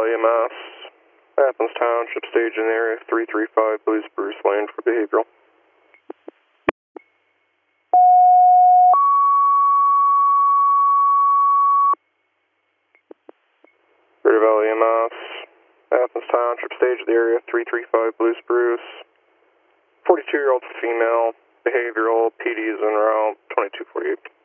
Valley EMS, Athens Township, stage in the area 335 Blue Spruce Lane for behavioral. Greater Valley EMS, Athens Township, stage in the area 335 Blue Spruce, 42-year-old female, behavioral, PD is en route, 2248.